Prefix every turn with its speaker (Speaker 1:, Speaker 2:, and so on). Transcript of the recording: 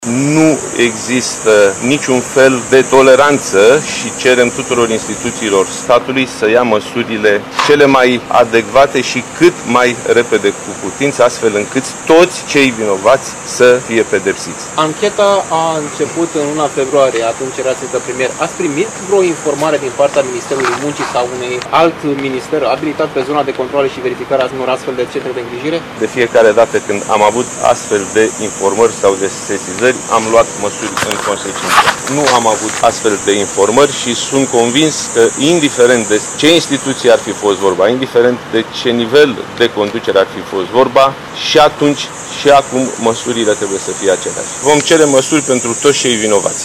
Speaker 1: Nu există niciun fel de toleranță și cerem tuturor instituțiilor statului să ia măsurile cele mai adecvate și cât mai repede cu putință, astfel încât toți cei vinovați să fie pedepsiți.
Speaker 2: Ancheta a început în luna februarie, atunci erați premier. Ați primit vreo informare din partea Ministerului Muncii sau unui alt minister abilitat pe zona de controle și verificare a unor astfel de centre de îngrijire?
Speaker 1: De fiecare dată când am avut astfel de informări sau de sesizări, am luat măsuri în consecință. Nu am avut astfel de informări și sunt convins că, indiferent de ce instituție ar fi fost vorba, indiferent de ce nivel de conducere ar fi fost vorba, și atunci și acum măsurile trebuie să fie aceleași. Vom cere măsuri pentru toți cei vinovați.